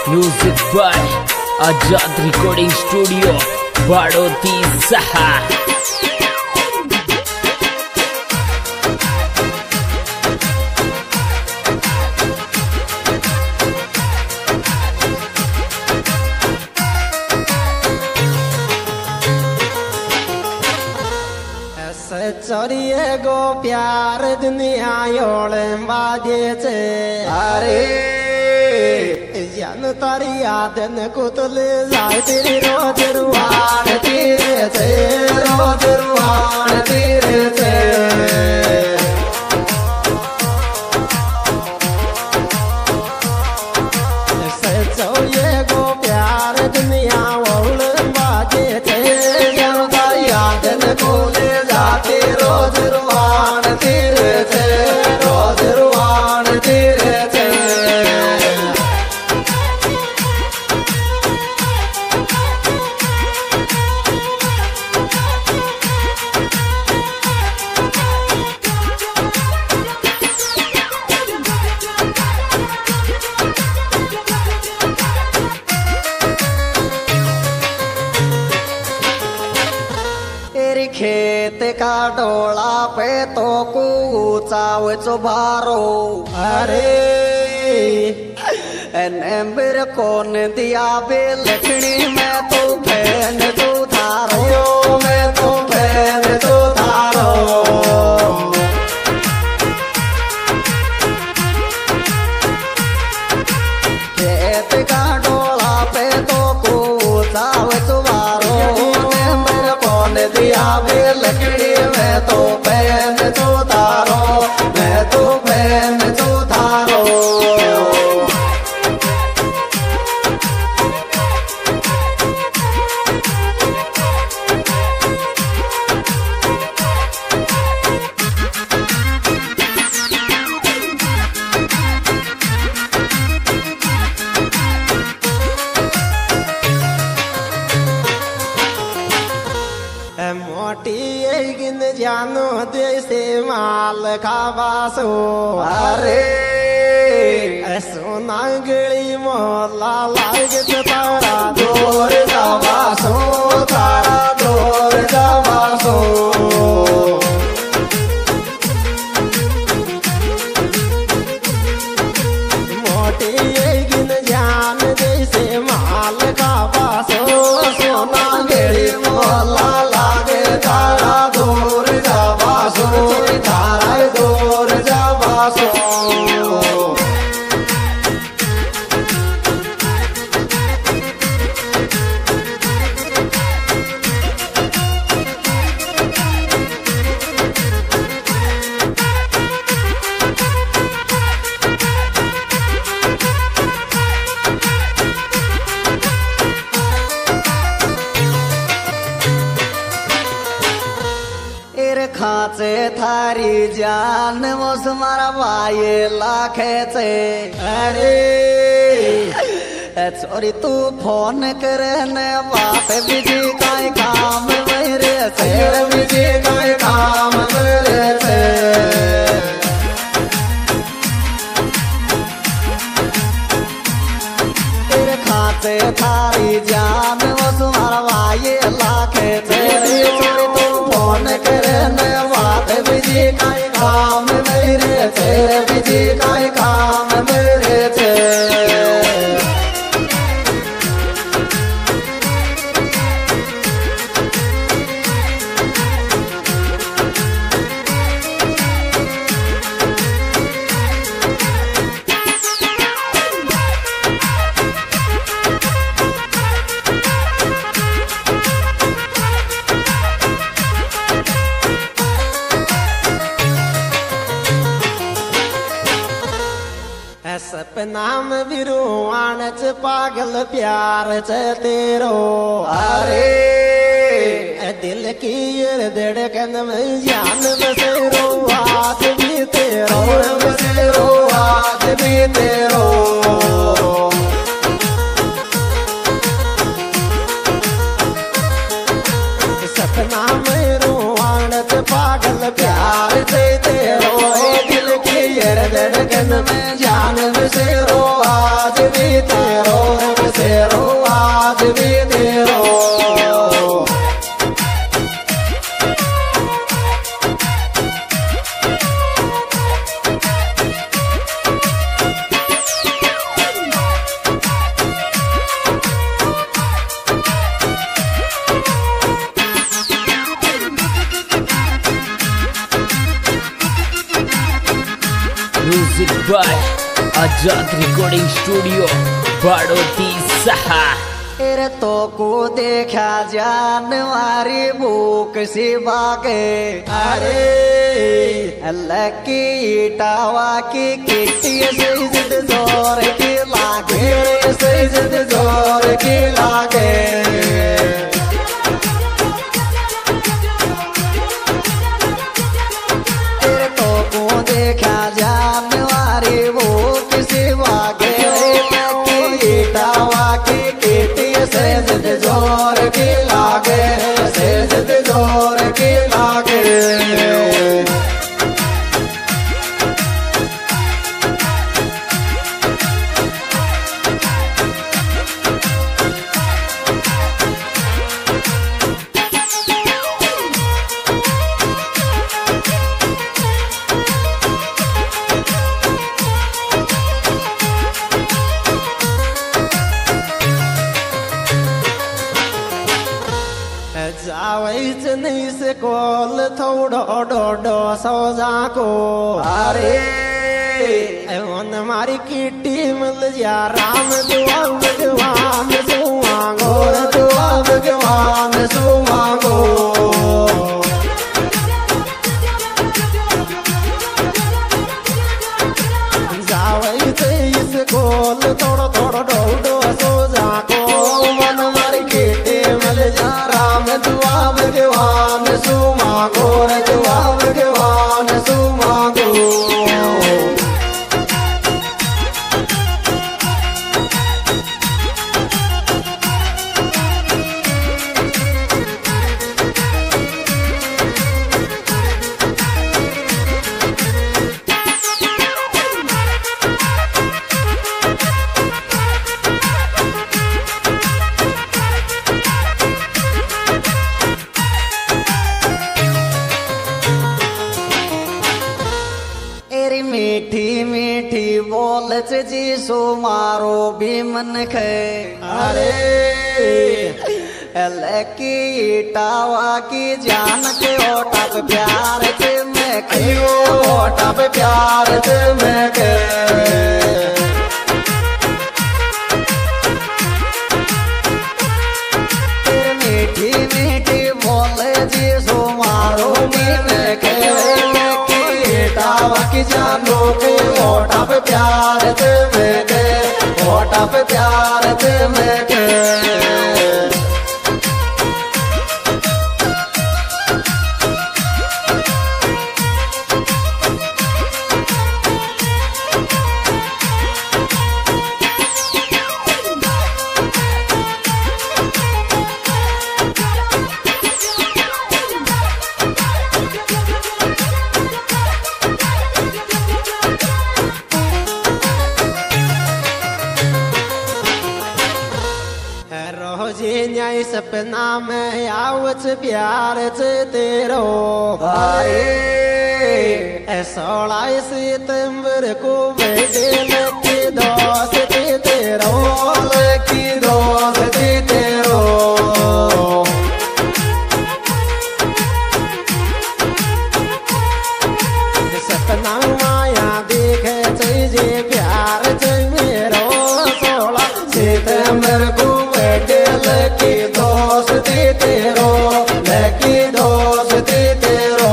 Music by Azad recording studio Baroti सहा। चोरिए गो प्यार दुनिया योड़े बाजे छे अरे जन तारी याद न कुतल जाए तेरी रोज रुहान तेरे छे रोज रुहान तेरे छे चोरिए गो प्यार दुनिया योड़े बाजे छे जन तारी याद न कुतल रोज रुहान तेरे थे रोज रुहान तेरे थे खेत का डोला पे तो कूचाव चुभारो अरे नंबर कौन दिया बे लकड़ी में तो फैन तो धारो मैं तो फैन तो धारो खेत का डोला पे तो कूचाव चुभारो दिया बे लकड़ी में तो पैन तो तारो मैं तो पैन तो तारो मोटी गिन जानो देसे माल खावासो अरे सोना गली मोला लागत तारा दूर जावासो तारा दूर जावासो मोटी गिन जान देसे माल खावासो सोना गली मोला तारा दूर जावासो तारा दूर जावासो खाचे थारी जान मोस मारा भाई लाखे से अरे चोरी तू फोन करने बात बिजी काई काम मेरे से बिजी काई काम मेरे से तेरे खाचे थारी जान मोस मारा भाई लाखे से चोरी तू फोन करने बात बिजी काई काम मेरे थे बिजी काई काम मेरे थे सपना में विरुआन च पागल प्यार च तेरो अरे दिल की धड़कन में जान बसेरो हाथ भी तेरो बसेरो हाथ भी तेरो सपना में रुआन च पागल प्यार च तेरो दिल की धड़कन में जान बसेरो आज भी तेरो music by Azad recording studio Baroti सहा। तेरे तो को देखा जानवारी भूख सी बागे अरे लकी टावा की किट्टी से जिद जोर की लागे से जिद जोर की लागे तेरे तो को देखा जानवारी भूख सी बागे लकी टावा की सेजद जोर की लागे सेजद जोर की लागे जावैच नहीं से कोल थोड़ो डोडो सौजा को अरे एवन मारी किट्टी मिल जा राम दुआ भगवान सुमांगो दुआ भगवान सुमांगो जावैच इस कोल थोड़ो थोड़ो डोडो सौजा को मन मारी किट्टी मिल जा दुआ भगवान सुमांगो दुआ भगवान सुमांगो मीठी मीठी बोल जी सो मारो भी मन खे अरे लकी टावा की जान के ओटा पे प्यार से मैं क्यों ओटा पे प्यार से मैं के मीठी मीठी बोल जी सो मारो भी मैं के की जानो के ओटा पे प्यार से मैं के ओटा पे प्यार से मैं के न्याय सपना में आवच प्यार से तेरो अरे 16 सितंबर को बेटे लकी दोस्ती तेरो लकी दोस्ती तेरो सपना माया देखे चाहिए प्यार से मेरो 16 सितंबर को लकी दोस्ती तेरो लकी दोस्ती तेरो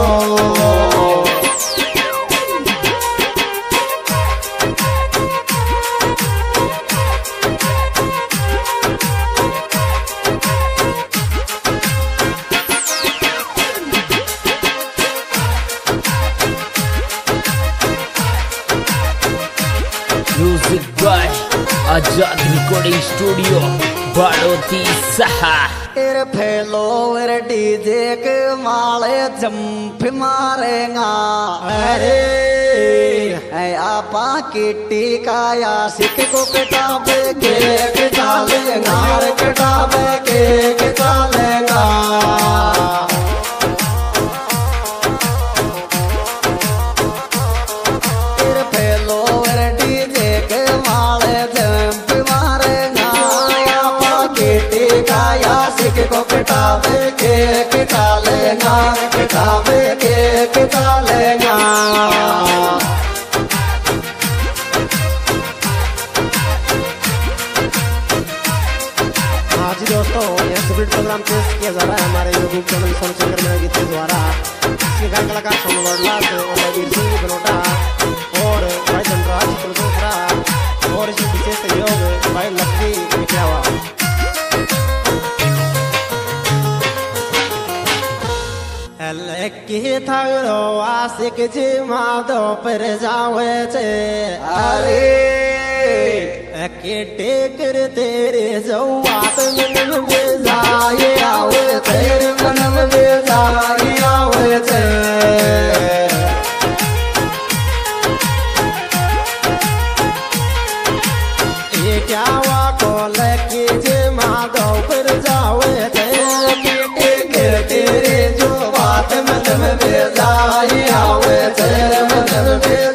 music by Azad recording studio Baroti सहा। तेरे फेलोवर डीजे के माले जंप मारेगा अरे आपा किट्टी का यासिक को किताबे के कितालेगा किताबे के कितालेगा तेरे फेलोवर डीजे के माले जंप मारेगा आपा किट्टी का यासिक को किताबे के कितालेगा किताबे के कितालेगा प्रोग्राम पेश किया जा रहा है हमारे यूट्यूब चैनल सोनशंकर मेरा गीत के द्वारा। इसके गायक कलाकार सोनू वर्ला से वीर सिंह बनोटा और भाई धनराज प्रदोषरा और इसमें विशेष सहयोग भाई लक्ष्मी मिठावा। लकी थारो आशिक जी माधो पर जावे छे अरे के टेकर तेरे जवात मन में जाए आवे तेरे मन में जाए आवे छे ये क्या वा को लकी जी माधो पर जावे छे के टेकर तेरे जवात मन में जाए आवे तेरे मन में